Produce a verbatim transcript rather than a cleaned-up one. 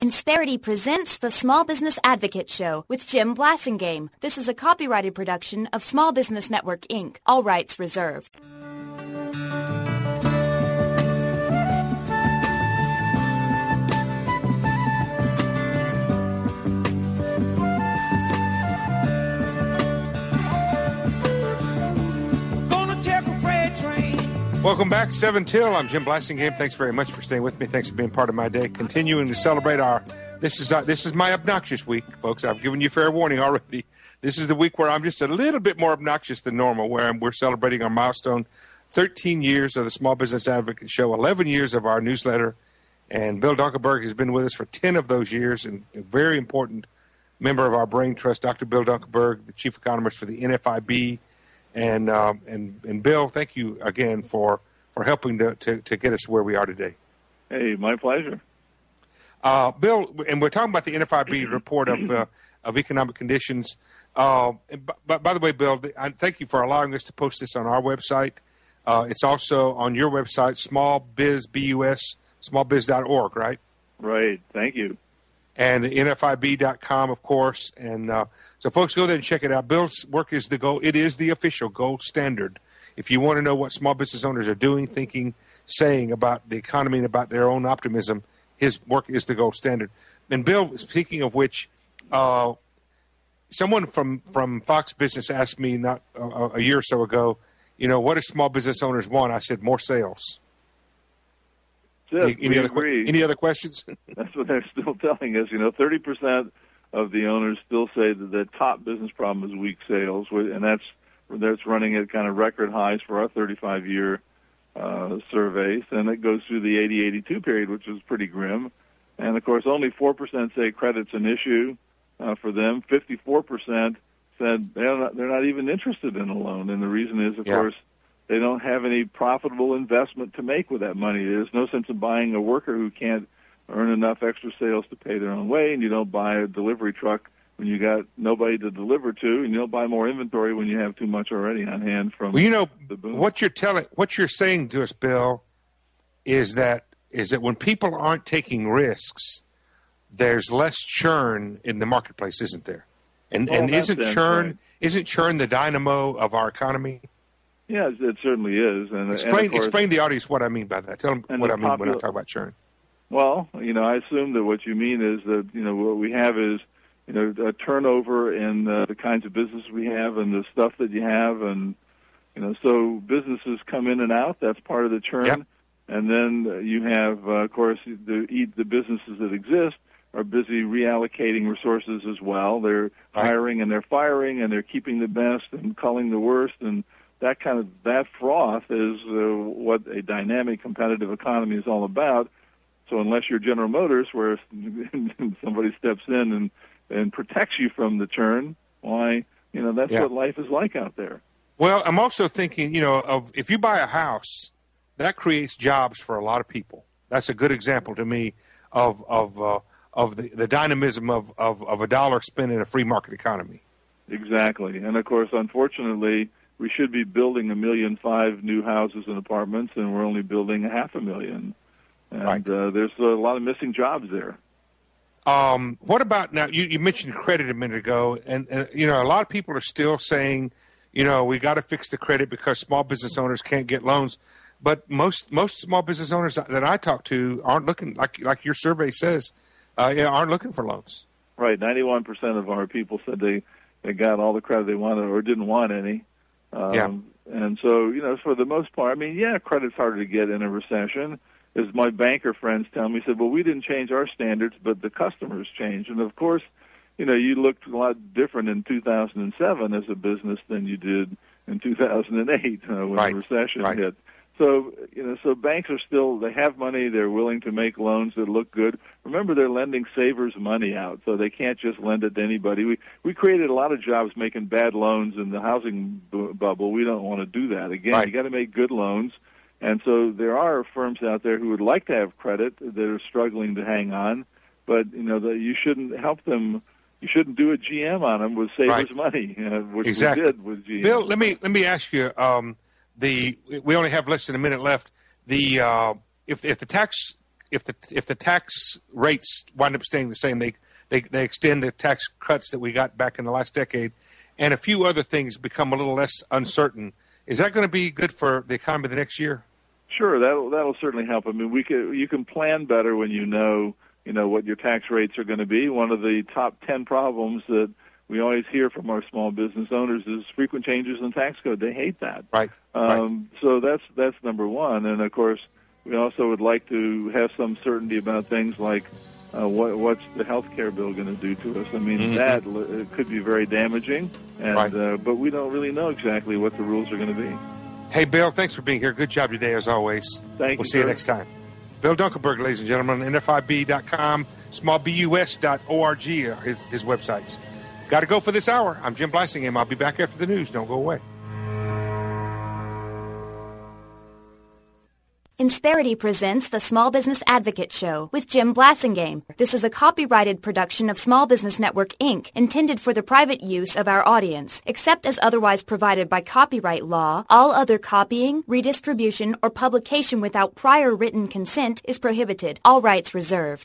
Insperity presents the Small Business Advocate Show with Jim Blasingame. This is a copyrighted production of Small Business Network, Incorporated. All rights reserved. Welcome back, seven till. I'm Jim Blasingame. Thanks very much for staying with me. Thanks for being part of my day. Continuing to celebrate our, this is uh, this is my obnoxious week, folks. I've given you fair warning already. This is the week where I'm just a little bit more obnoxious than normal, where we're celebrating our milestone, thirteen years of the Small Business Advocate Show, eleven years of our newsletter, and Bill Dunkelberg has been with us for ten of those years, and a very important member of our brain trust, Doctor Bill Dunkelberg, the chief economist for the N F I B. And, um, and and Bill, thank you again for, for helping to, to, to get us where we are today. Hey, my pleasure. Uh, Bill, and we're talking about the N F I B report of uh, of economic conditions. Uh, but by the way, Bill, I thank you for allowing us to post this on our website. Uh, it's also on your website, Small Biz, B U S, small biz dot org, right? Right. Thank you. And the N F I B dot com, of course. And uh, so, folks, go there and check it out. Bill's work is the gold. It is the official gold standard. If you want to know what small business owners are doing, thinking, saying about the economy and about their own optimism, his work is the gold standard. And Bill, speaking of which, uh, someone from, from Fox Business asked me not uh, a year or so ago, you know, what do small business owners want? I said, more sales. Yes, any, any, other, agree. any other questions? That's what they're still telling us. You know, thirty percent of the owners still say that the top business problem is weak sales, and that's that's running at kind of record highs for our thirty-five year uh, surveys, and it goes through the eighty eighty-two period, which is pretty grim. And, of course, only four percent say credit's an issue uh, for them. fifty-four percent said they're not, they're not even interested in a loan, and the reason is, of yeah. course, they don't have any profitable investment to make with that money. There's no sense in buying a worker who can't earn enough extra sales to pay their own way, and you don't buy a delivery truck when you got nobody to deliver to, and you don't buy more inventory when you have too much already on hand from well, you know, the boom. What you're telling, what you're saying to us, Bill, is that is that when people aren't taking risks, there's less churn in the marketplace, isn't there? And well, and isn't churn right. isn't churn the dynamo of our economy? Yeah, it certainly is. And explain, and course, explain the audience what I mean by that. Tell them what I mean popul- when I talk about churn. Well, you know, I assume that what you mean is that, you know, what we have is, you know, a turnover in uh, the kinds of business we have and the stuff that you have. And, you know, so businesses come in and out. That's part of the churn. Yep. And then you have, uh, of course, the, the businesses that exist are busy reallocating resources as well. They're right. hiring and they're firing and they're keeping the best and culling the worst, and that kind of that froth is uh, what a dynamic competitive economy is all about. So unless you're General Motors, where somebody steps in and, and protects you from the churn, why, you know, that's yeah. what life is like out there. Well, I'm also thinking, you know, of if you buy a house, that creates jobs for a lot of people. That's a good example to me of of uh, of the, the dynamism of, of, of a dollar spent in a free market economy. Exactly. And, of course, unfortunately, we should be building a million five new houses and apartments, and we're only building a half a million. And right. uh, there's a lot of missing jobs there. Um, what about now? You, you mentioned credit a minute ago, and uh, you know a lot of people are still saying, you know, we got to fix the credit because small business owners can't get loans. But most most small business owners that I talk to aren't looking like like your survey says, uh, aren't looking for loans. Right. ninety-one percent of our people said they, they got all the credit they wanted or didn't want any. Um, yeah. And so, you know, for the most part, I mean, yeah, credit's harder to get in a recession. As my banker friends tell me, said, well, we didn't change our standards, but the customers changed. And, of course, you know, you looked a lot different in two thousand seven as a business than you did in two thousand eight uh, when right. the recession right. hit. So, you know, so banks are still, they have money, they're willing to make loans that look good. Remember, they're lending savers money out, so they can't just lend it to anybody. We we created a lot of jobs making bad loans in the housing bu- bubble. We don't want to do that. Again, right. you got to make good loans. And so there are firms out there who would like to have credit that are struggling to hang on, but, you know, that you shouldn't help them. You shouldn't do a G M on them with savers right. money, uh, which exactly. we did with G M. Bill, let me let me ask you. Um, The we only have less than a minute left. The uh, if if the tax if the if the tax rates wind up staying the same, they, they, they extend the tax cuts that we got back in the last decade, and a few other things become a little less uncertain, is that going to be good for the economy the next year? Sure, that'll that'll certainly help. I mean, we can you can plan better when you know you know what your tax rates are going to be. One of the top ten problems that we always hear from our small business owners is frequent changes in tax code. They hate that. Right. Um, right. So that's that's number one. And of course, we also would like to have some certainty about things like uh, what what's the health care bill going to do to us. I mean, mm-hmm. that it could be very damaging, and right. uh, but we don't really know exactly what the rules are going to be. Hey, Bill, thanks for being here. Good job today, as always. Thank we'll you. We'll see sir. you next time. Bill Dunkelberg, ladies and gentlemen, N F I B dot com, small bus dot org are his, his websites. Got to go for this hour. I'm Jim Blassingham. I'll be back after the news. Don't go away. Insperity presents the Small Business Advocate Show with Jim Blasingame. This is a copyrighted production of Small Business Network, Incorporated, intended for the private use of our audience. Except as otherwise provided by copyright law, all other copying, redistribution, or publication without prior written consent is prohibited. All rights reserved.